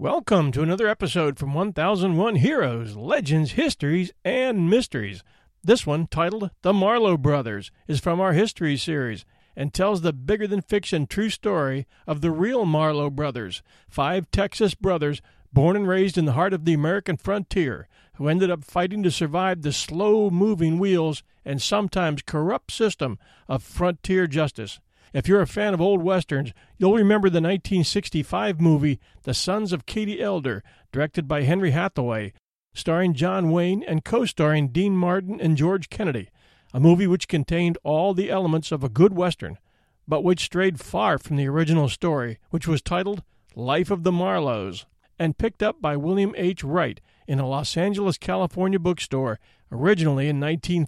Welcome to another episode from 1001 Heroes, Legends, Histories, and Mysteries. This one, titled The Marlowe Brothers, is from our History series and tells the bigger-than-fiction true story of the real Marlowe brothers, 5 Texas brothers born and raised in the heart of the American frontier, who ended up fighting to survive the slow-moving wheels and sometimes corrupt system of frontier justice. If you're a fan of old westerns, you'll remember the 1965 movie The Sons of Katie Elder, directed by Henry Hathaway, starring John Wayne and co-starring Dean Martin and George Kennedy, a movie which contained all the elements of a good western, but which strayed far from the original story, which was titled Life of the Marlowes, and picked up by William H. Wright in a Los Angeles, California bookstore, originally in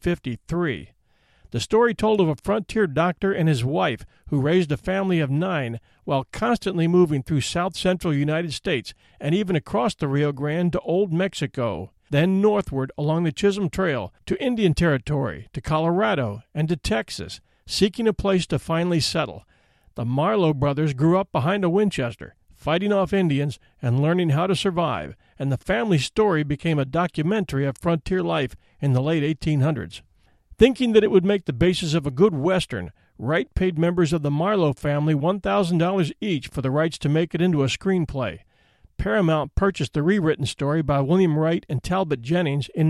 1953. The story told of a frontier doctor and his wife who raised a family of 9 while constantly moving through south-central United States and even across the Rio Grande to Old Mexico, then northward along the Chisholm Trail to Indian Territory, to Colorado, and to Texas, seeking a place to finally settle. The Marlowe brothers grew up behind a Winchester, fighting off Indians and learning how to survive, and the family story became a documentary of frontier life in the late 1800s. Thinking that it would make the basis of a good western, Wright paid members of the Marlowe family $1,000 each for the rights to make it into a screenplay. Paramount purchased the rewritten story by William Wright and Talbot Jennings in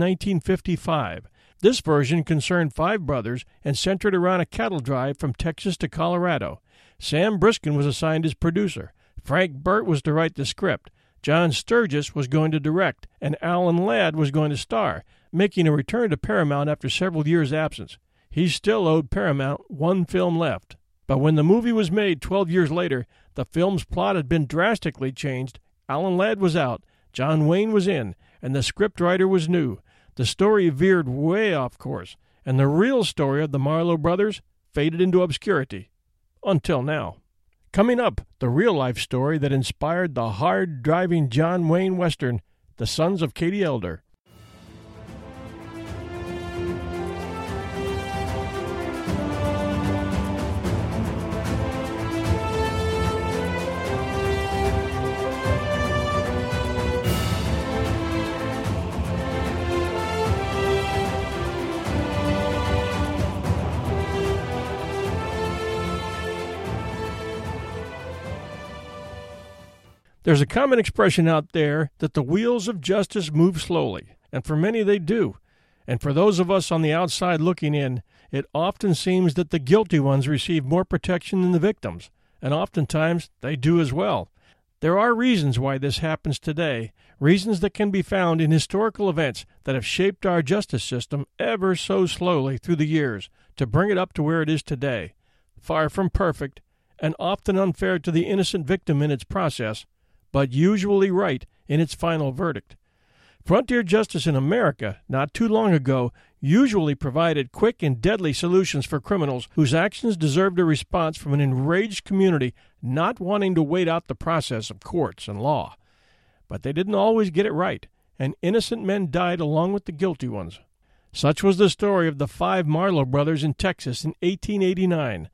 1955. This version concerned 5 brothers and centered around a cattle drive from Texas to Colorado. Sam Briskin was assigned as producer. Frank Burt was to write the script. John Sturgis was going to direct, and Alan Ladd was going to star, making a return to Paramount after several years' absence. He still owed Paramount 1 film left. But when the movie was made 12 years later, the film's plot had been drastically changed. Alan Ladd was out, John Wayne was in, and the scriptwriter was new. The story veered way off course, and the real story of the Marlowe brothers faded into obscurity. Until now. Coming up, the real-life story that inspired the hard-driving John Wayne Western, The Sons of Katie Elder. There's a common expression out there that the wheels of justice move slowly, and for many they do. And for those of us on the outside looking in, it often seems that the guilty ones receive more protection than the victims, and oftentimes they do as well. There are reasons why this happens today, reasons that can be found in historical events that have shaped our justice system ever so slowly through the years to bring it up to where it is today. Far from perfect, and often unfair to the innocent victim in its process, but usually right in its final verdict. Frontier justice in America, not too long ago, usually provided quick and deadly solutions for criminals whose actions deserved a response from an enraged community not wanting to wait out the process of courts and law. But they didn't always get it right, and innocent men died along with the guilty ones. Such was the story of the 5 Marlowe brothers in Texas in 1889.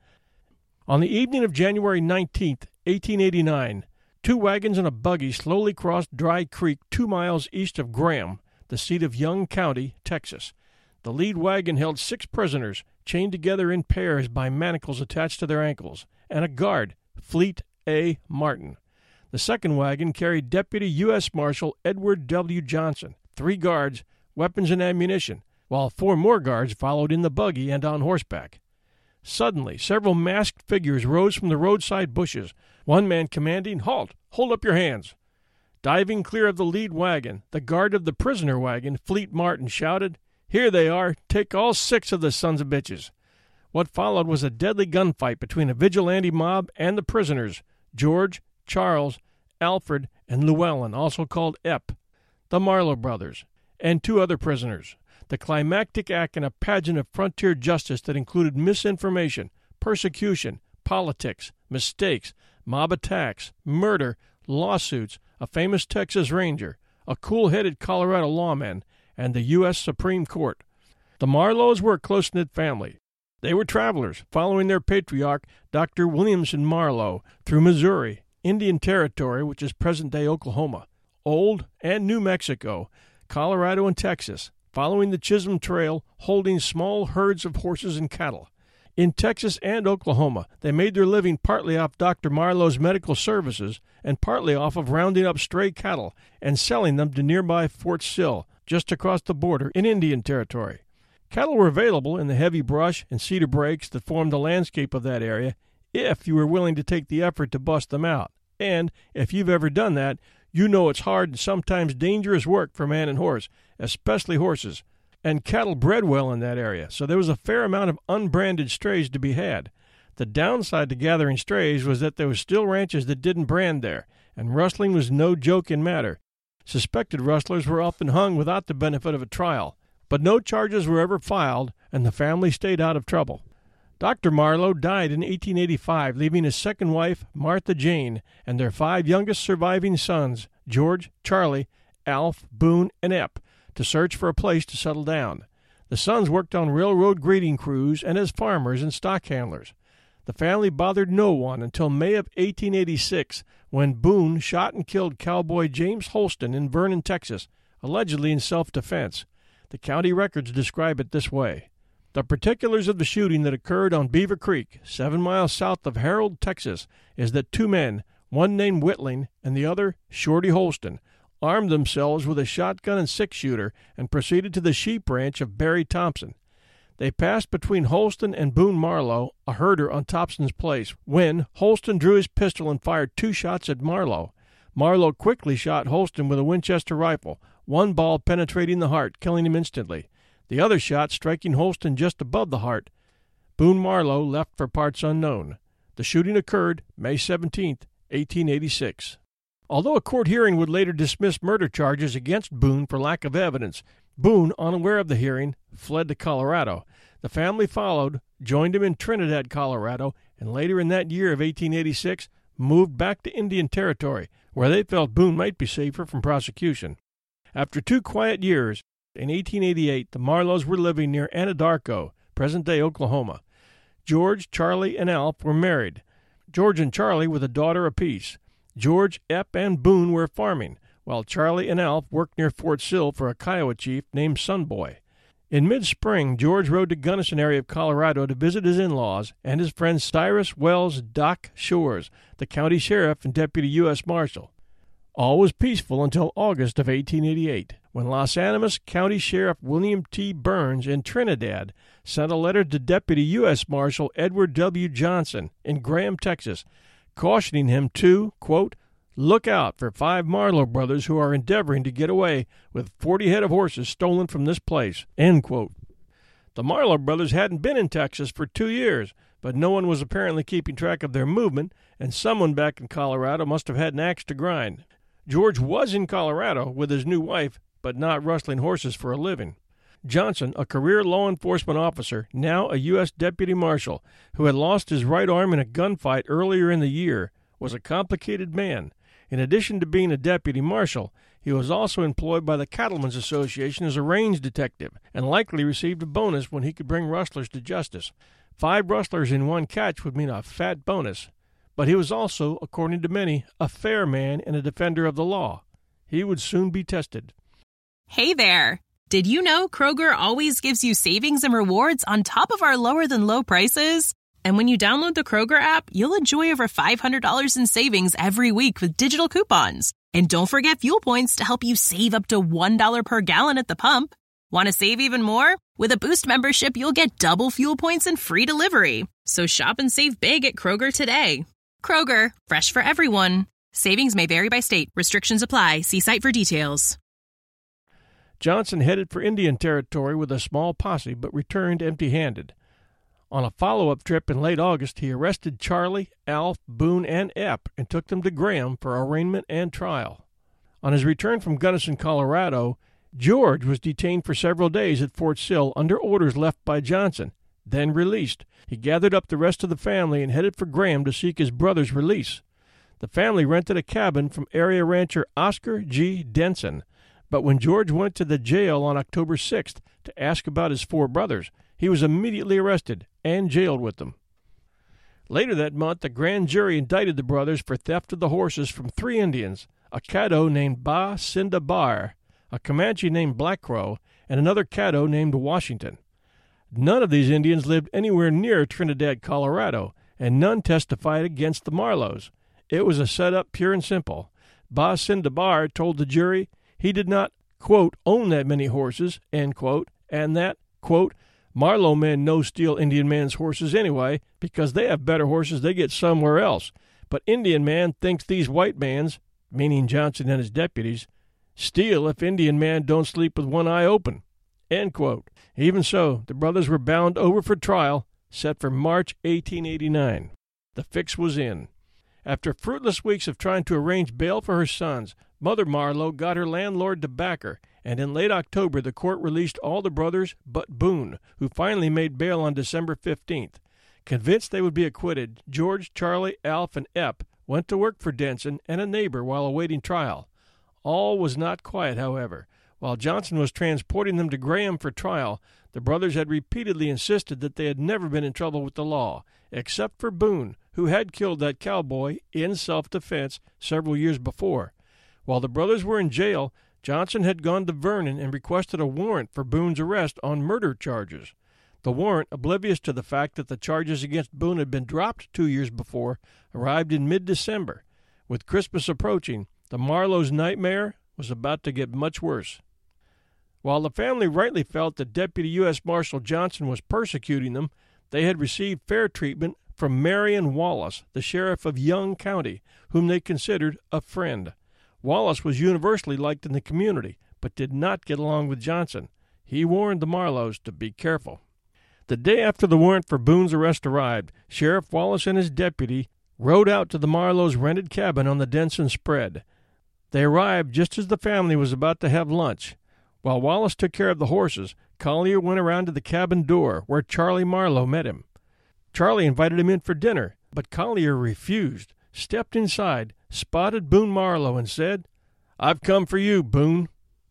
On the evening of January 19th, 1889, 2 wagons and a buggy slowly crossed Dry Creek 2 miles east of Graham, the seat of Young County, Texas. The lead wagon held 6 prisoners, chained together in pairs by manacles attached to their ankles, and a guard, Fleet A. Martin. The second wagon carried Deputy U.S. Marshal Edward W. Johnson, 3 guards, weapons and ammunition, while 4 more guards followed in the buggy and on horseback. Suddenly, several masked figures rose from the roadside bushes, one man commanding, "Halt! Hold up your hands!" Diving clear of the lead wagon, the guard of the prisoner wagon, Fleet Martin, shouted, "Here they are! Take all 6 of the sons of bitches!" What followed was a deadly gunfight between a vigilante mob and the prisoners, George, Charles, Alfred, and Llewellyn, also called Epp, the Marlowe brothers, and 2 other prisoners. The climactic act in a pageant of frontier justice that included misinformation, persecution, politics, mistakes, mob attacks, murder, lawsuits, a famous Texas Ranger, a cool-headed Colorado lawman, and the U.S. Supreme Court. The Marlowes were a close-knit family. They were travelers, following their patriarch, Dr. Williamson Marlowe, through Missouri, Indian Territory, which is present-day Oklahoma, Old and New Mexico, Colorado and Texas, following the Chisholm Trail, holding small herds of horses and cattle. In Texas and Oklahoma, they made their living partly off Dr. Marlowe's medical services and partly off of rounding up stray cattle and selling them to nearby Fort Sill, just across the border in Indian Territory. Cattle were available in the heavy brush and cedar breaks that formed the landscape of that area if you were willing to take the effort to bust them out. And if you've ever done that, you know it's hard and sometimes dangerous work for man and horse, especially horses. And cattle bred well in that area, so there was a fair amount of unbranded strays to be had. The downside to gathering strays was that there were still ranches that didn't brand there, and rustling was no joking matter. Suspected rustlers were often hung without the benefit of a trial, but no charges were ever filed, and the family stayed out of trouble. Dr. Marlowe died in 1885, leaving his second wife, Martha Jane, and their 5 youngest surviving sons, George, Charlie, Alf, Boone, and Epp, to search for a place to settle down. The sons worked on railroad grading crews and as farmers and stock handlers. The family bothered no one until May of 1886, when Boone shot and killed cowboy James Holston in Vernon, Texas, allegedly in self-defense. The county records describe it this way. The particulars of the shooting that occurred on Beaver Creek, 7 miles south of Harold, Texas, is that 2 men, one named Whitling and the other Shorty Holston, armed themselves with a shotgun and 6-shooter and proceeded to the sheep ranch of Barry Thompson. They passed between Holston and Boone Marlowe, a herder on Thompson's place, when Holston drew his pistol and fired 2 shots at Marlowe. Marlowe quickly shot Holston with a Winchester rifle, 1 ball penetrating the heart, killing him instantly. The other shot striking Holston just above the heart. Boone Marlowe left for parts unknown. The shooting occurred May 17, 1886. Although a court hearing would later dismiss murder charges against Boone for lack of evidence, Boone, unaware of the hearing, fled to Colorado. The family followed, joined him in Trinidad, Colorado, and later in that year of 1886 moved back to Indian Territory, where they felt Boone might be safer from prosecution. After 2 quiet years, in 1888, the Marlowes were living near Anadarko, present-day Oklahoma. George, Charlie, and Alf were married. George and Charlie with a daughter apiece. George, Epp, and Boone were farming, while Charlie and Alf worked near Fort Sill for a Kiowa chief named Sunboy. In mid-spring, George rode to Gunnison area of Colorado to visit his in-laws and his friend Cyrus Wells Doc Shores, the county sheriff and deputy U.S. Marshal. All was peaceful until August of 1888, when Los Animas County Sheriff William T. Burns in Trinidad sent a letter to Deputy U.S. Marshal Edward W. Johnson in Graham, Texas, cautioning him to, quote, look out for 5 Marlowe brothers who are endeavoring to get away with 40 head of horses stolen from this place, end quote. The Marlowe brothers hadn't been in Texas for 2 years, but no one was apparently keeping track of their movement, and someone back in Colorado must have had an axe to grind. George was in Colorado with his new wife, but not rustling horses for a living. Johnson, a career law enforcement officer, now a U.S. deputy marshal, who had lost his right arm in a gunfight earlier in the year, was a complicated man. In addition to being a deputy marshal, he was also employed by the Cattlemen's Association as a range detective, and likely received a bonus when he could bring rustlers to justice. 5 rustlers in one catch would mean a fat bonus. But he was also, according to many, a fair man and a defender of the law. He would soon be tested. Hey there! Did you know Kroger always gives you savings and rewards on top of our lower-than-low prices? And when you download the Kroger app, you'll enjoy over $500 in savings every week with digital coupons. And don't forget fuel points to help you save up to $1 per gallon at the pump. Want to save even more? With a Boost membership, you'll get double fuel points and free delivery. So shop and save big at Kroger today. Kroger, fresh for everyone. Savings may vary by state. Restrictions apply. See site for details. Johnson headed for Indian Territory with a small posse, but returned empty-handed. On a follow-up trip in late August, he arrested Charlie, Alf, Boone, and Epp and took them to Graham for arraignment and trial. On his return from Gunnison, Colorado, George was detained for several days at Fort Sill under orders left by Johnson, then released. He gathered up the rest of the family and headed for Graham to seek his brother's release. The family rented a cabin from area rancher Oscar G. Denson, but when George went to the jail on October 6th to ask about his 4 brothers, he was immediately arrested and jailed with them. Later that month, the grand jury indicted the brothers for theft of the horses from 3 Indians, a Caddo named Ba Sinda Bar, a Comanche named Black Crow, and another Caddo named Washington. None of these Indians lived anywhere near Trinidad, Colorado, and none testified against the Marlows. It was a setup pure and simple. Ba Sinda Bar told the jury he did not, quote, own that many horses, end quote, and that, quote, Marlow men no steal Indian man's horses anyway, because they have better horses they get somewhere else. But Indian man thinks these white mans, meaning Johnson and his deputies, steal if Indian man don't sleep with one eye open, end quote. Even so, the brothers were bound over for trial, set for March 1889. The fix was in. After fruitless weeks of trying to arrange bail for her sons, Mother Marlowe got her landlord to back her, and in late October the court released all the brothers but Boone, who finally made bail on December 15th. Convinced they would be acquitted, George, Charlie, Alf, and Epp went to work for Denson and a neighbor while awaiting trial. All was not quiet, however. While Johnson was transporting them to Graham for trial, the brothers had repeatedly insisted that they had never been in trouble with the law, except for Boone, who had killed that cowboy in self-defense several years before. While the brothers were in jail, Johnson had gone to Vernon and requested a warrant for Boone's arrest on murder charges. The warrant, oblivious to the fact that the charges against Boone had been dropped 2 years before, arrived in mid-December. With Christmas approaching, the Marlowe's nightmare was about to get much worse. While the family rightly felt that Deputy U.S. Marshal Johnson was persecuting them, they had received fair treatment from Marion Wallace, the sheriff of Young County, whom they considered a friend. Wallace was universally liked in the community, but did not get along with Johnson. He warned the Marlows to be careful. The day after the warrant for Boone's arrest arrived, Sheriff Wallace and his deputy rode out to the Marlows' rented cabin on the Denson Spread. They arrived just as the family was about to have lunch. While Wallace took care of the horses, Collier went around to the cabin door, where Charlie Marlowe met him. Charlie invited him in for dinner, but Collier refused, stepped inside, spotted Boone Marlowe, and said, "I've come for you, Boone."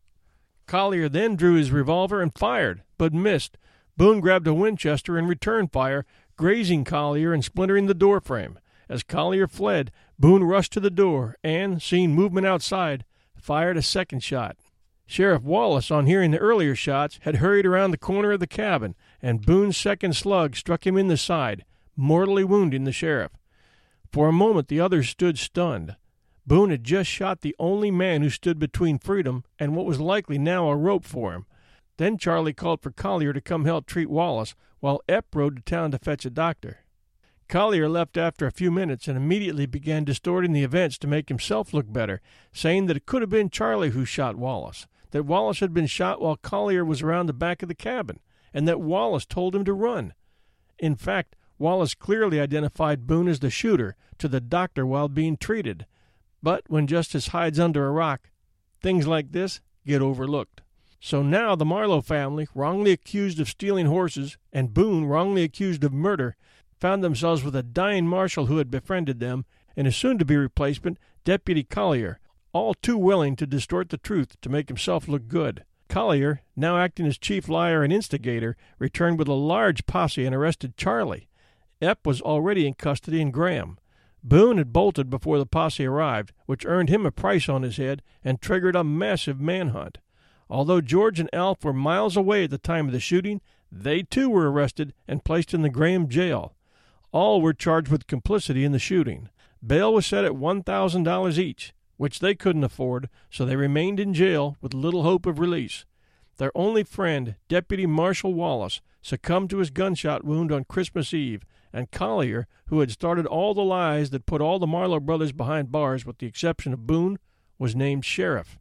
Collier then drew his revolver and fired, but missed. Boone grabbed a Winchester and returned fire, grazing Collier and splintering the doorframe. As Collier fled, Boone rushed to the door and, seeing movement outside, fired a second shot. Sheriff Wallace, on hearing the earlier shots, had hurried around the corner of the cabin, and Boone's second slug struck him in the side, mortally wounding the sheriff. For a moment the others stood stunned. Boone had just shot the only man who stood between freedom and what was likely now a rope for him. Then Charlie called for Collier to come help treat Wallace, while Epp rode to town to fetch a doctor. Collier left after a few minutes and immediately began distorting the events to make himself look better, saying that it could have been Charlie who shot Wallace, that Wallace had been shot while Collier was around the back of the cabin, and that Wallace told him to run. In fact, Wallace clearly identified Boone as the shooter to the doctor while being treated. But when justice hides under a rock, things like this get overlooked. So now the Marlowe family, wrongly accused of stealing horses, and Boone, wrongly accused of murder, found themselves with a dying marshal who had befriended them, and his soon-to-be replacement, Deputy Collier, all too willing to distort the truth to make himself look good. Collier, now acting as chief liar and instigator, returned with a large posse and arrested Charlie. Epp was already in custody in Graham. Boone had bolted before the posse arrived, which earned him a price on his head and triggered a massive manhunt. Although George and Alf were miles away at the time of the shooting, they too were arrested and placed in the Graham jail. All were charged with complicity in the shooting. Bail was set at $1,000 each, which they couldn't afford, so they remained in jail with little hope of release. Their only friend, Deputy Marshal Wallace, succumbed to his gunshot wound on Christmas Eve, and Collier, who had started all the lies that put all the Marlowe brothers behind bars with the exception of Boone, was named sheriff.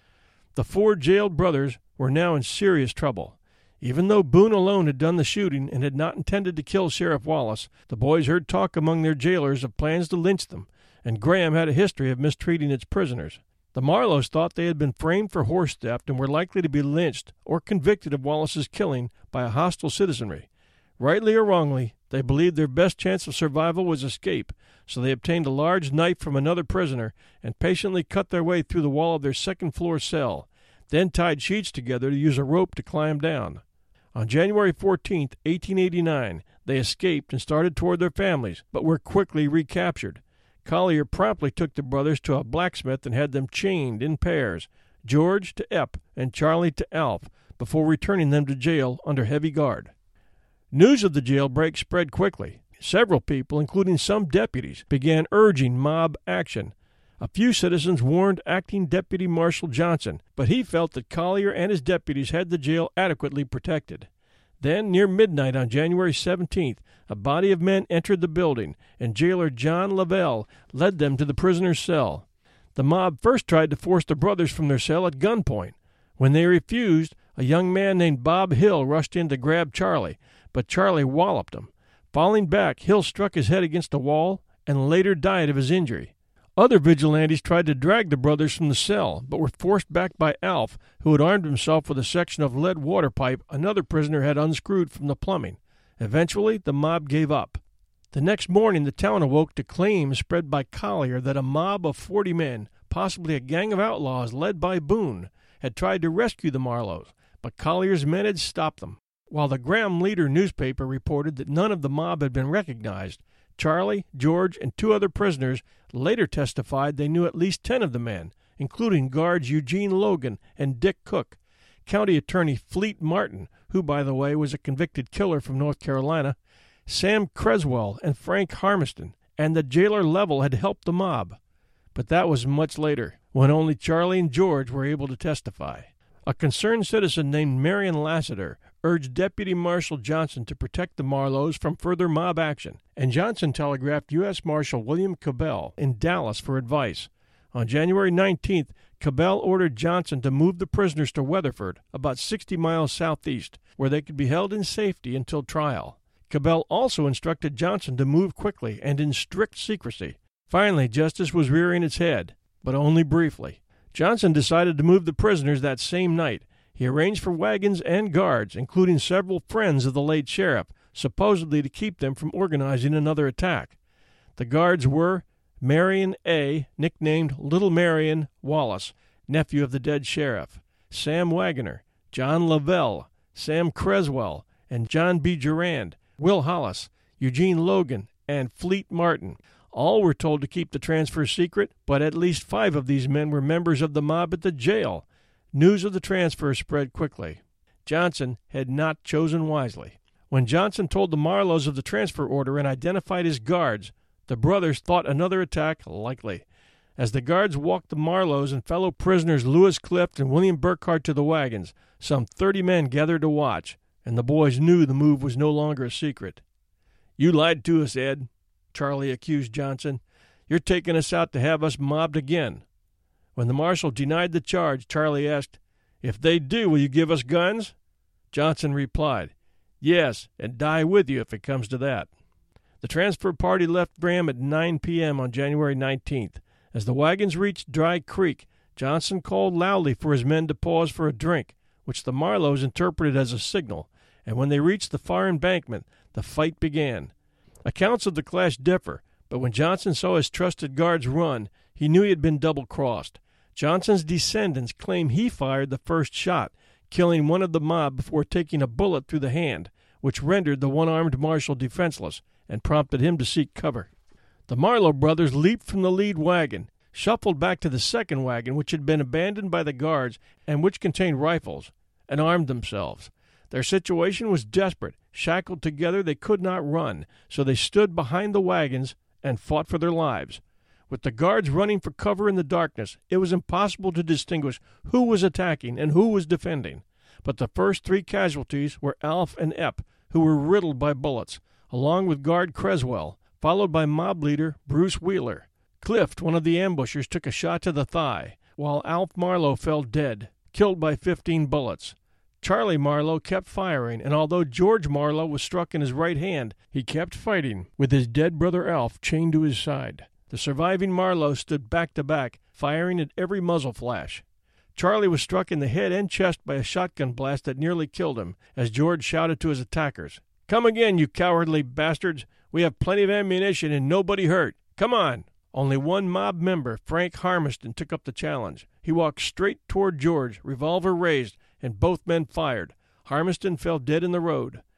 The 4 jailed brothers were now in serious trouble. Even though Boone alone had done the shooting and had not intended to kill Sheriff Wallace, the boys heard talk among their jailers of plans to lynch them, and Graham had a history of mistreating its prisoners. The Marlows thought they had been framed for horse theft and were likely to be lynched or convicted of Wallace's killing by a hostile citizenry. Rightly or wrongly, they believed their best chance of survival was escape, so they obtained a large knife from another prisoner and patiently cut their way through the wall of their second-floor cell, then tied sheets together to use a rope to climb down. On January 14, 1889, They escaped and started toward their families, but were quickly recaptured. Collier promptly took the brothers to a blacksmith and had them chained in pairs, George to Epp and Charlie to Alf, before returning them to jail under heavy guard. News of the jailbreak spread quickly. Several people, including some deputies, began urging mob action. A few citizens warned Acting Deputy Marshal Johnson, but he felt that Collier and his deputies had the jail adequately protected. Then, near midnight on January 17th, a body of men entered the building, and jailer John Lavelle led them to the prisoner's cell. The mob first tried to force the brothers from their cell at gunpoint. When they refused, a young man named Bob Hill rushed in to grab Charlie, but Charlie walloped him. Falling back, Hill struck his head against a wall and later died of his injury. Other vigilantes tried to drag the brothers from the cell, but were forced back by Alf, who had armed himself with a section of lead water pipe another prisoner had unscrewed from the plumbing. Eventually, the mob gave up. The next morning, the town awoke to claims spread by Collier that a mob of 40 men, possibly a gang of outlaws led by Boone, had tried to rescue the Marlows, but Collier's men had stopped them. While the Graham Leader newspaper reported that none of the mob had been recognized, Charlie, George, and 2 other prisoners later testified they knew at least 10 of the men, including guards Eugene Logan and Dick Cook. County Attorney Fleet Martin, who, by the way, was a convicted killer from North Carolina, Sam Creswell, and Frank Harmiston, and the jailer Level had helped the mob. But that was much later, when only Charlie and George were able to testify. A concerned citizen named Marion Lassiter urged Deputy Marshal Johnson to protect the Marlows from further mob action, and Johnson telegraphed U.S. Marshal William Cabell in Dallas for advice. On January 19th, Cabell ordered Johnson to move the prisoners to Weatherford, about 60 miles southeast, where they could be held in safety until trial. Cabell also instructed Johnson to move quickly and in strict secrecy. Finally, justice was rearing its head, but only briefly. Johnson decided to move the prisoners that same night. He arranged for wagons and guards, including several friends of the late sheriff, supposedly to keep them from organizing another attack. The guards were Marion A., nicknamed Little Marion, Wallace, nephew of the dead sheriff, Sam Wagoner, John Lavelle, Sam Creswell, and John B. Durand, Will Hollis, Eugene Logan, and Fleet Martin. All were told to keep the transfer secret, but at least 5 of these men were members of the mob at the jail. News of the transfer spread quickly. Johnson had not chosen wisely. When Johnson told the Marlows of the transfer order and identified his guards, the brothers thought another attack likely. As the guards walked the Marlows and fellow prisoners Lewis Clift and William Burkhart to the wagons, some 30 men gathered to watch, and the boys knew the move was no longer a secret. "You lied to us, Ed," Charlie accused Johnson. "You're taking us out to have us mobbed again." When the marshal denied the charge, Charlie asked, "If they do, will you give us guns?" Johnson replied, "Yes, and die with you if it comes to that." The transfer party left Graham at 9 p.m. on January 19th. As the wagons reached Dry Creek, Johnson called loudly for his men to pause for a drink, which the Marlows interpreted as a signal, and when they reached the far embankment, the fight began. Accounts of the clash differ, but when Johnson saw his trusted guards run, he knew he had been double-crossed. Johnson's descendants claim he fired the first shot, killing one of the mob before taking a bullet through the hand, which rendered the one-armed marshal defenseless and prompted him to seek cover. The Marlow brothers leaped from the lead wagon, shuffled back to the second wagon, which had been abandoned by the guards and which contained rifles, and armed themselves. Their situation was desperate. Shackled together, they could not run, so they stood behind the wagons and fought for their lives. With the guards running for cover in the darkness, it was impossible to distinguish who was attacking and who was defending. But the first 3 casualties were Alf and Epp, who were riddled by bullets, along with guard Creswell, followed by mob leader Bruce Wheeler. Clift, one of the ambushers, took a shot to the thigh, while Alf Marlow fell dead, killed by 15 bullets. Charlie Marlow kept firing, and although George Marlow was struck in his right hand, he kept fighting, with his dead brother Alf chained to his side. The surviving Marlow stood back to back, firing at every muzzle flash. Charlie was struck in the head and chest by a shotgun blast that nearly killed him, as George shouted to his attackers, "Come again, you cowardly bastards! We have plenty of ammunition and nobody hurt. Come on!" Only one mob member, Frank Harmiston, took up the challenge. He walked straight toward George, revolver raised, and both men fired. Harmiston fell dead in the road.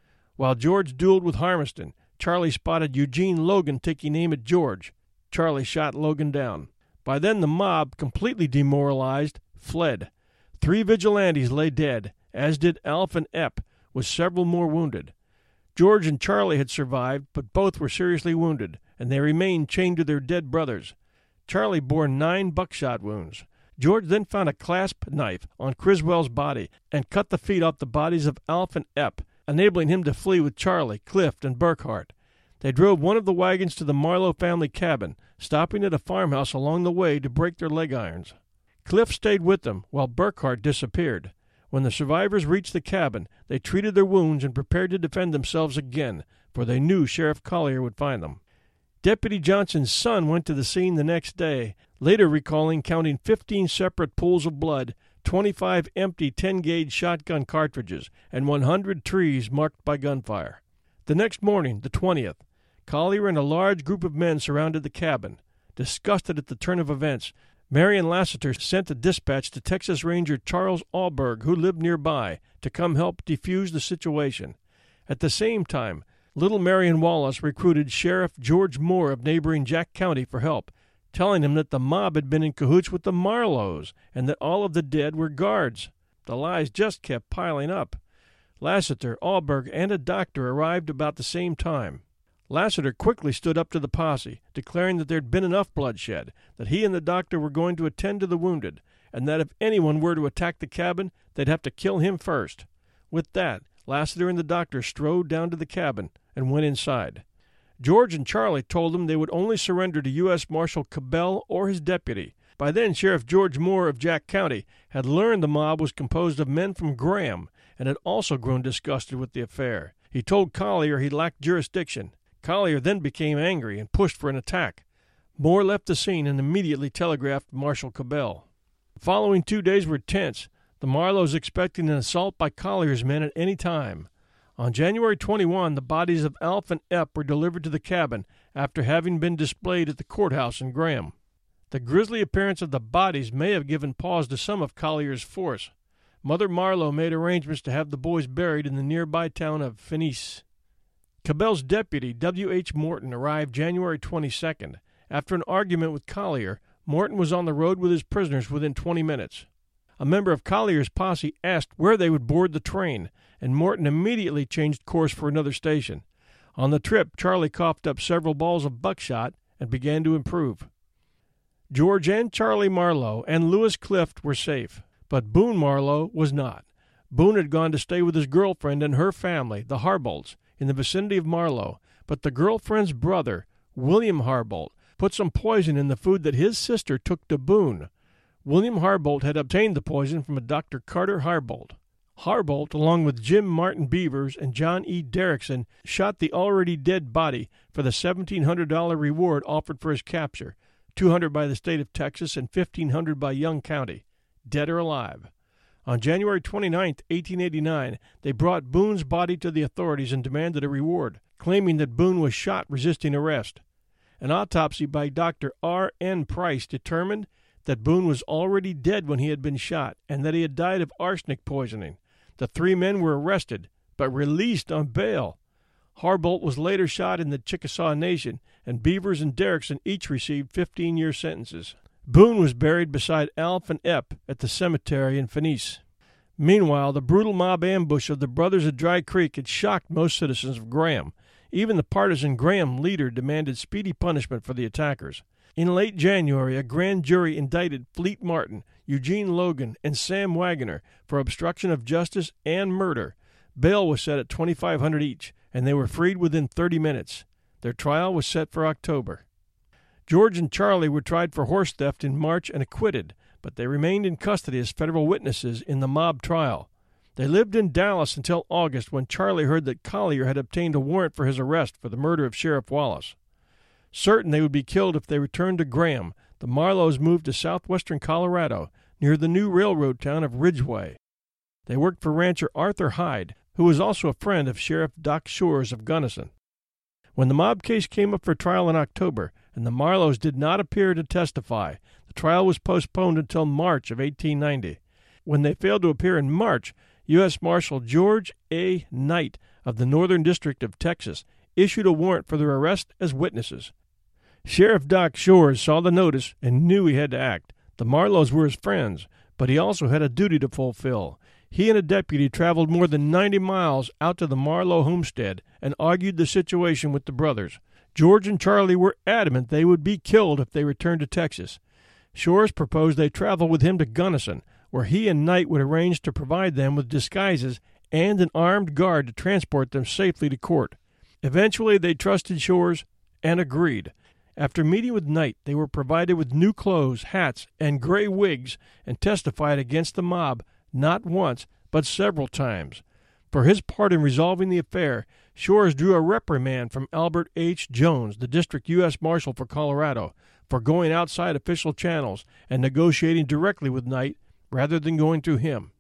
While George dueled with Harmiston, Charlie spotted Eugene Logan taking aim at George. Charlie shot Logan down. By then the mob, completely demoralized, fled. 3 vigilantes lay dead, as did Alphen Epp, with several more wounded. George and Charlie had survived, but both were seriously wounded, and they remained chained to their dead brothers. Charlie bore 9 buckshot wounds. George then found a clasp knife on Criswell's body and cut the feet off the bodies of Alphen Epp, enabling him to flee with Charlie, Clift, and Burkhart. They drove one of the wagons to the Marlowe family cabin, stopping at a farmhouse along the way to break their leg irons. Clift stayed with them, while Burkhart disappeared. When the survivors reached the cabin, they treated their wounds and prepared to defend themselves again, for they knew Sheriff Collier would find them. Deputy Johnson's son went to the scene the next day, later recalling counting 15 separate pools of blood, 25 empty 10-gauge shotgun cartridges, and 100 trees marked by gunfire. The next morning, the 20th, Collier and a large group of men surrounded the cabin. Disgusted at the turn of events, Marion Lassiter sent a dispatch to Texas Ranger Charles Alberg, who lived nearby, to come help defuse the situation. At the same time, Little Marion Wallace recruited Sheriff George Moore of neighboring Jack County for help, telling him that the mob had been in cahoots with the Marlowes and that all of the dead were guards. The lies just kept piling up. Lassiter, Alberg, and a doctor arrived about the same time. Lassiter quickly stood up to the posse, declaring that there had been enough bloodshed, that he and the doctor were going to attend to the wounded, and that if anyone were to attack the cabin, they'd have to kill him first. With that, Lassiter and the doctor strode down to the cabin and went inside. George and Charlie told them they would only surrender to U.S. Marshal Cabell or his deputy. By then, Sheriff George Moore of Jack County had learned the mob was composed of men from Graham and had also grown disgusted with the affair. He told Collier he lacked jurisdiction. Collier then became angry and pushed for an attack. Moore left the scene and immediately telegraphed Marshal Cabell. The following 2 days were tense, the Marlowes expecting an assault by Collier's men at any time. On January 21, the bodies of Alphen Epp were delivered to the cabin after having been displayed at the courthouse in Graham. The grisly appearance of the bodies may have given pause to some of Collier's force. Mother Marlowe made arrangements to have the boys buried in the nearby town of Finis. Cabell's deputy, W.H. Morton, arrived January 22nd. After an argument with Collier, Morton was on the road with his prisoners within 20 minutes. A member of Collier's posse asked where they would board the train, and Morton immediately changed course for another station. On the trip, Charlie coughed up several balls of buckshot and began to improve. George and Charlie Marlowe and Lewis Clift were safe, but Boone Marlowe was not. Boone had gone to stay with his girlfriend and her family, the Harbolts, in the vicinity of Marlowe, but the girlfriend's brother, William Harbolt, put some poison in the food that his sister took to Boone. William Harbolt had obtained the poison from a Dr. Carter Harbolt. Harbolt, along with Jim Martin Beavers and John E. Derrickson, shot the already dead body for the $1,700 reward offered for his capture, $200 by the state of Texas and $1,500 by Young County, dead or alive. On January 29, 1889, they brought Boone's body to the authorities and demanded a reward, claiming that Boone was shot resisting arrest. An autopsy by Dr. R. N. Price determined that Boone was already dead when he had been shot and that he had died of arsenic poisoning. The 3 men were arrested, but released on bail. Harbolt was later shot in the Chickasaw Nation, and Beavers and Derrickson each received 15-year sentences. Boone was buried beside Alphen Epp at the cemetery in Finis. Meanwhile, the brutal mob ambush of the brothers at Dry Creek had shocked most citizens of Graham. Even the partisan Graham leader demanded speedy punishment for the attackers. In late January, a grand jury indicted Fleet Martin, Eugene Logan, and Sam Wagoner for obstruction of justice and murder. Bail was set at $2,500 each, and they were freed within 30 minutes. Their trial was set for October. George and Charlie were tried for horse theft in March and acquitted, but they remained in custody as federal witnesses in the mob trial. They lived in Dallas until August, when Charlie heard that Collier had obtained a warrant for his arrest for the murder of Sheriff Wallace. Certain they would be killed if they returned to Graham, the Marlowes moved to southwestern Colorado, near the new railroad town of Ridgeway. They worked for rancher Arthur Hyde, who was also a friend of Sheriff Doc Shores of Gunnison. When the mob case came up for trial in October, and the Marlowes did not appear to testify, the trial was postponed until March of 1890. When they failed to appear in March, U.S. Marshal George A. Knight of the Northern District of Texas issued a warrant for their arrest as witnesses. Sheriff Doc Shores saw the notice and knew he had to act. The Marlows were his friends, but he also had a duty to fulfill. He and a deputy traveled more than 90 miles out to the Marlow homestead and argued the situation with the brothers. George and Charlie were adamant they would be killed if they returned to Texas. Shores proposed they travel with him to Gunnison, where he and Knight would arrange to provide them with disguises and an armed guard to transport them safely to court. Eventually they trusted Shores and agreed. After meeting with Knight, they were provided with new clothes, hats, and gray wigs and testified against the mob not once, but several times. For his part in resolving the affair, Shores drew a reprimand from Albert H. Jones, the District U.S. Marshal for Colorado, for going outside official channels and negotiating directly with Knight rather than going through him.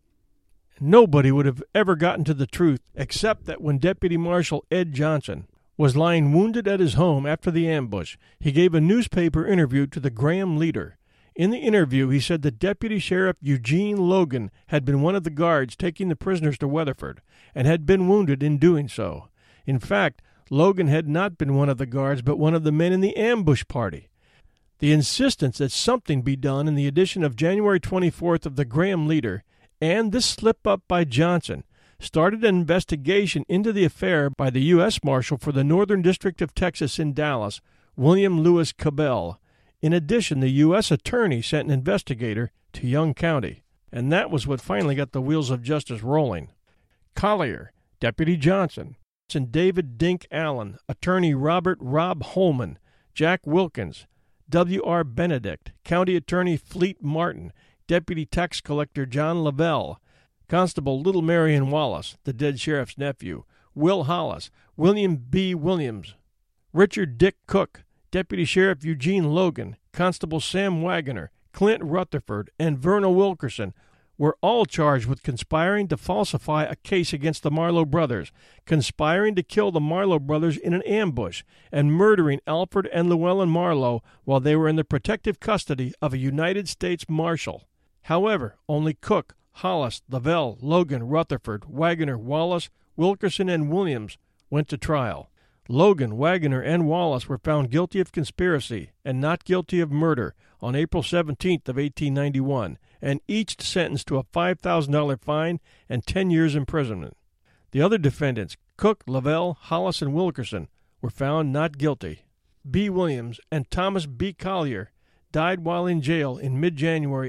Nobody would have ever gotten to the truth except that when Deputy Marshal Ed Johnson was lying wounded at his home after the ambush, he gave a newspaper interview to the Graham Leader. In the interview, he said that Deputy Sheriff Eugene Logan had been one of the guards taking the prisoners to Weatherford and had been wounded in doing so. In fact, Logan had not been one of the guards but one of the men in the ambush party. The insistence that something be done in the edition of January 24th of the Graham Leader and this slip-up by Johnson started an investigation into the affair by the U.S. Marshal for the Northern District of Texas in Dallas, William Lewis Cabell. In addition, the U.S. Attorney sent an investigator to Young County, and that was what finally got the wheels of justice rolling. Collier, Deputy Johnson, and David Dink Allen, Attorney Robert Rob Holman, Jack Wilkins, W.R. Benedict, County Attorney Fleet Martin, Deputy Tax Collector John Lavelle, Constable Little Marion Wallace, the dead sheriff's nephew, Will Hollis, William B. Williams, Richard Dick Cook, Deputy Sheriff Eugene Logan, Constable Sam Wagoner, Clint Rutherford, and Verna Wilkerson were all charged with conspiring to falsify a case against the Marlow brothers, conspiring to kill the Marlow brothers in an ambush, and murdering Alfred and Llewellyn Marlow while they were in the protective custody of a United States Marshal. However, only Cook, Hollis, Lavelle, Logan, Rutherford, Wagoner, Wallace, Wilkerson, and Williams went to trial. Logan, Wagoner, and Wallace were found guilty of conspiracy and not guilty of murder on April 17th of 1891, and each sentenced to a $5,000 fine and 10 years imprisonment. The other defendants, Cook, Lavelle, Hollis, and Wilkerson, were found not guilty. B. Williams and Thomas B. Collier died while in jail in mid-January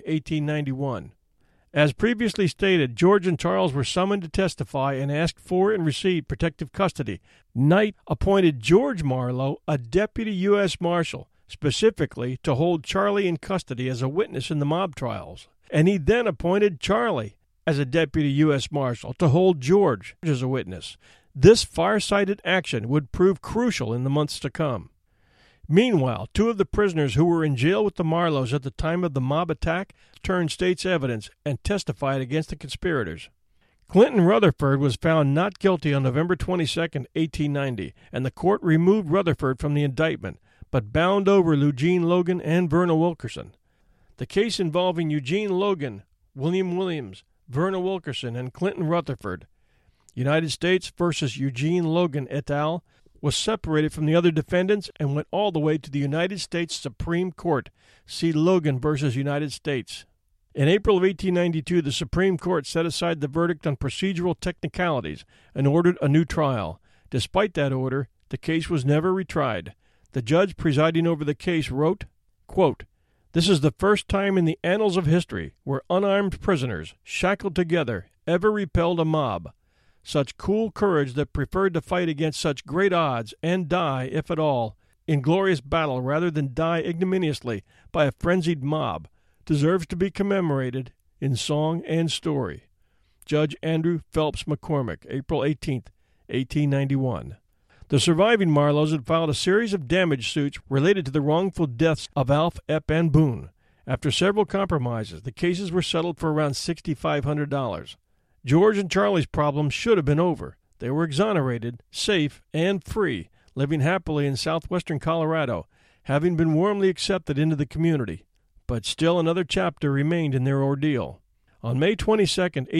1891. As previously stated, George and Charles were summoned to testify and asked for and received protective custody. Knight appointed George Marlow a deputy U.S. Marshal, specifically to hold Charlie in custody as a witness in the mob trials. And he then appointed Charlie as a deputy U.S. Marshal to hold George as a witness. This far-sighted action would prove crucial in the months to come. Meanwhile, two of the prisoners who were in jail with the Marlows at the time of the mob attack turned state's evidence and testified against the conspirators. Clinton Rutherford was found not guilty on November 22, 1890, and the court removed Rutherford from the indictment, but bound over Eugene Logan and Verna Wilkerson. The case involving Eugene Logan, William Williams, Verna Wilkerson, and Clinton Rutherford, United States versus Eugene Logan et al., was separated from the other defendants and went all the way to the United States Supreme Court. See Logan versus United States. In April of 1892, the Supreme Court set aside the verdict on procedural technicalities and ordered a new trial. Despite that order, the case was never retried. The judge presiding over the case wrote, quote, "This is the first time in the annals of history where unarmed prisoners, shackled together, ever repelled a mob. Such cool courage that preferred to fight against such great odds and die, if at all, in glorious battle rather than die ignominiously by a frenzied mob, deserves to be commemorated in song and story." Judge Andrew Phelps McCormick, April 18, 1891. The surviving Marlows had filed a series of damage suits related to the wrongful deaths of Alf, Epp, and Boone. After several compromises, the cases were settled for around $6,500. George and Charlie's problems should have been over. They were exonerated, safe, and free, living happily in southwestern Colorado, having been warmly accepted into the community. But still another chapter remained in their ordeal. On May 22,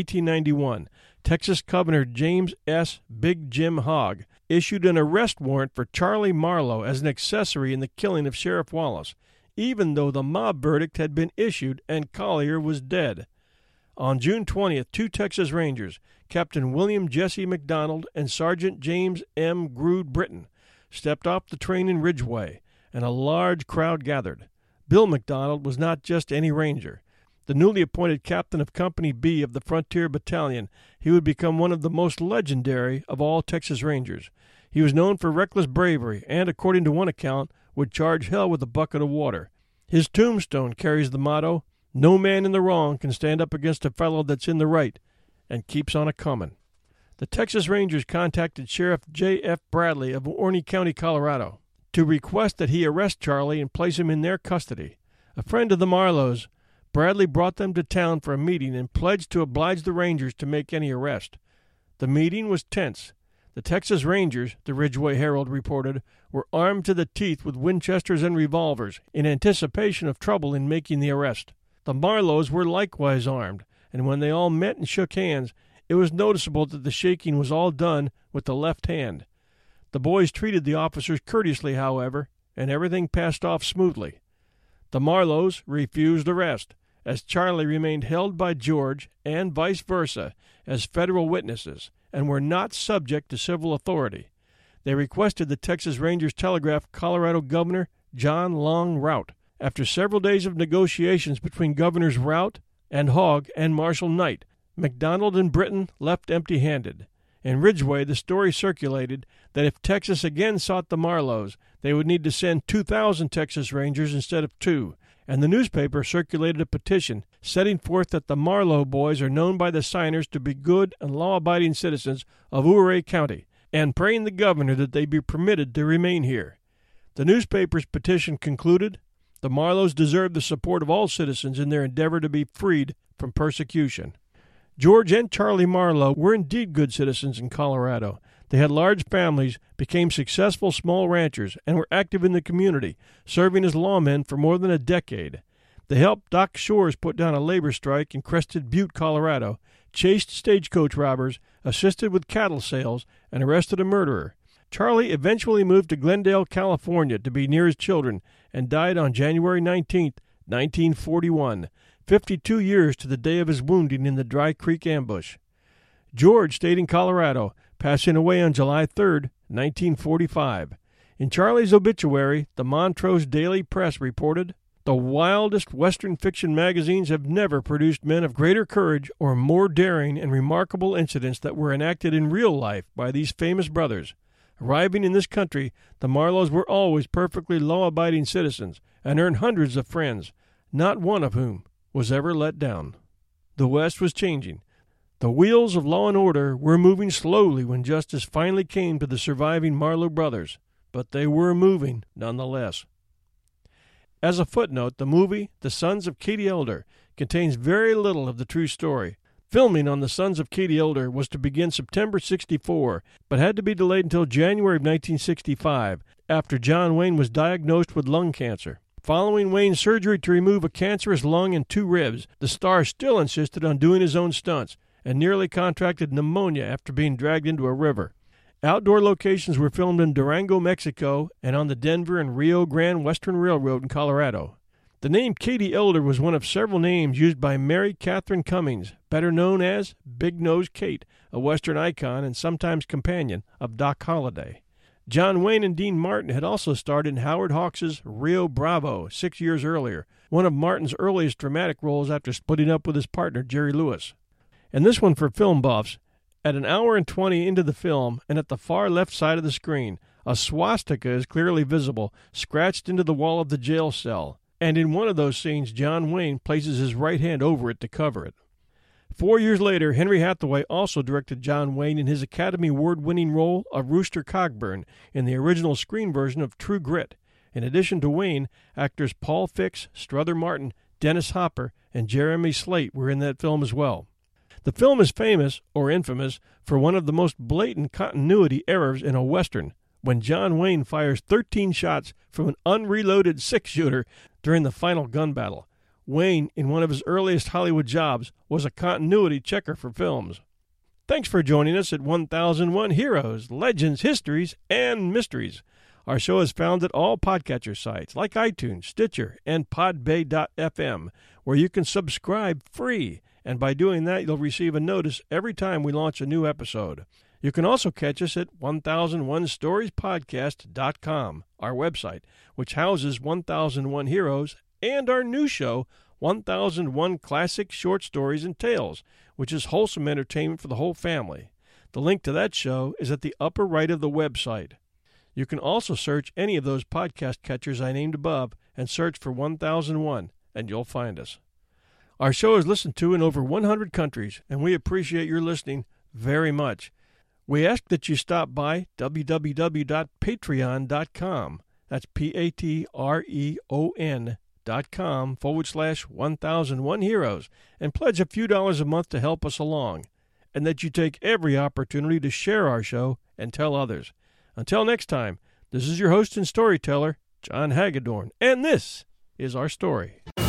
1891, Texas Governor James S. Big Jim Hogg issued an arrest warrant for Charlie Marlowe as an accessory in the killing of Sheriff Wallace, even though the mob verdict had been issued and Collier was dead. On June 20th, 2 Texas Rangers, Captain William Jesse McDonald and Sergeant James M. Grood Britton, stepped off the train in Ridgeway, and a large crowd gathered. Bill McDonald was not just any ranger. The newly appointed captain of Company B of the Frontier Battalion, he would become one of the most legendary of all Texas Rangers. He was known for reckless bravery and, according to one account, would charge hell with a bucket of water. His tombstone carries the motto, "No man in the wrong can stand up against a fellow that's in the right," and keeps on a-comin'. The Texas Rangers contacted Sheriff J.F. Bradley of Oraney County, Colorado, to request that he arrest Charlie and place him in their custody. A friend of the Marlowes, Bradley brought them to town for a meeting and pledged to oblige the Rangers to make any arrest. The meeting was tense. The Texas Rangers, the Ridgeway Herald reported, were armed to the teeth with Winchesters and revolvers in anticipation of trouble in making the arrest. The Marlowes were likewise armed, and when they all met and shook hands, it was noticeable that the shaking was all done with the left hand. The boys treated the officers courteously, however, and everything passed off smoothly. The Marlowes refused arrest, as Charlie remained held by George and vice versa as federal witnesses and were not subject to civil authority. They requested the Texas Rangers telegraph Colorado Governor John Long Rout. After several days of negotiations between Governors Rout and Hogg and Marshal Knight, McDonald and Britton left empty-handed. In Ridgeway, the story circulated that if Texas again sought the Marlowes, they would need to send 2,000 Texas Rangers instead of 2, and the newspaper circulated a petition setting forth that the Marlowe boys are known by the signers to be good and law-abiding citizens of Ouray County, and praying the governor that they be permitted to remain here. The newspaper's petition concluded, "The Marlowes deserve the support of all citizens in their endeavor to be freed from persecution." George and Charlie Marlowe were indeed good citizens in Colorado. They had large families, became successful small ranchers, and were active in the community, serving as lawmen for more than a decade. They helped Doc Shores put down a labor strike in Crested Butte, Colorado, chased stagecoach robbers, assisted with cattle sales, and arrested a murderer. Charlie eventually moved to Glendale, California to be near his children, and died on January 19, 1941, 52 years to the day of his wounding in the Dry Creek ambush. George stayed in Colorado, passing away on July 3, 1945. In Charlie's obituary, the Montrose Daily Press reported, "The wildest Western fiction magazines have never produced men of greater courage or more daring and remarkable incidents that were enacted in real life by these famous brothers. Arriving in this country, the Marlowes were always perfectly law-abiding citizens and earned hundreds of friends, not one of whom was ever let down." The West was changing. The wheels of law and order were moving slowly when justice finally came to the surviving Marlowe brothers, but they were moving nonetheless. As a footnote, the movie The Sons of Katie Elder contains very little of the true story. Filming on The Sons of Katie Elder was to begin September 1964, but had to be delayed until January of 1965, after John Wayne was diagnosed with lung cancer. Following Wayne's surgery to remove a cancerous lung and 2 ribs, the star still insisted on doing his own stunts, and nearly contracted pneumonia after being dragged into a river. Outdoor locations were filmed in Durango, Mexico, and on the Denver and Rio Grande Western Railroad in Colorado. The name Katie Elder was one of several names used by Mary Catherine Cummings, better known as Big Nose Kate, a Western icon and sometimes companion of Doc Holliday. John Wayne and Dean Martin had also starred in Howard Hawks' Rio Bravo 6 years earlier, one of Martin's earliest dramatic roles after splitting up with his partner Jerry Lewis. And this one for film buffs. At 1 hour and 20 into the film, and at the far left side of the screen, a swastika is clearly visible, scratched into the wall of the jail cell, and in one of those scenes John Wayne places his right hand over it to cover it. 4 years later, Henry Hathaway also directed John Wayne in his Academy Award-winning role of Rooster Cogburn in the original screen version of True Grit. In addition to Wayne, actors Paul Fix, Strother Martin, Dennis Hopper, and Jeremy Slate were in that film as well. The film is famous, or infamous, for one of the most blatant continuity errors in a Western, when John Wayne fires 13 shots from an unreloaded 6-shooter during the final gun battle. Wayne, in one of his earliest Hollywood jobs, was a continuity checker for films. Thanks for joining us at 1001 Heroes, Legends, Histories, and Mysteries. Our show is found at all podcatcher sites like iTunes, Stitcher, and Podbay.fm, where you can subscribe free, and by doing that, you'll receive a notice every time we launch a new episode. You can also catch us at 1001storiespodcast.com, our website, which houses 1001 Heroes, and our new show, 1001 Classic Short Stories and Tales, which is wholesome entertainment for the whole family. The link to that show is at the upper right of the website. You can also search any of those podcast catchers I named above and search for 1001, and you'll find us. Our show is listened to in over 100 countries, and we appreciate your listening very much. We ask that you stop by www.patreon.com. That's patreon.com/1001 Heroes and pledge a few dollars a month to help us along, and that you take every opportunity to share our show and tell others. Until next time, this is your host and storyteller, John Hagedorn, and this is our story.